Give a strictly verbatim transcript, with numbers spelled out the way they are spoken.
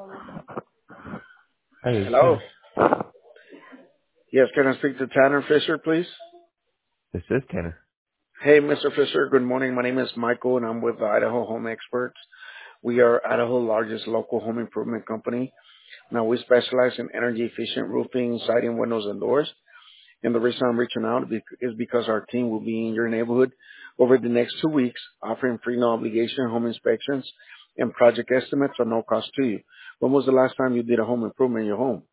Hey, it's Hello. Tanner. Yes, can I speak to Tanner Fisher, please? This is Tanner. Hey, Mister Fisher. Good morning. My name is Michael, and I'm with the Idaho Home Experts. We are Idaho's largest local home improvement company. Now, we specialize in energy-efficient roofing, siding, windows, and doors. And the reason I'm reaching out is because our team will be in your neighborhood over the next two weeks, offering free no-obligation home inspections and project estimates at no cost to you. When was the last time you did a home improvement in your home?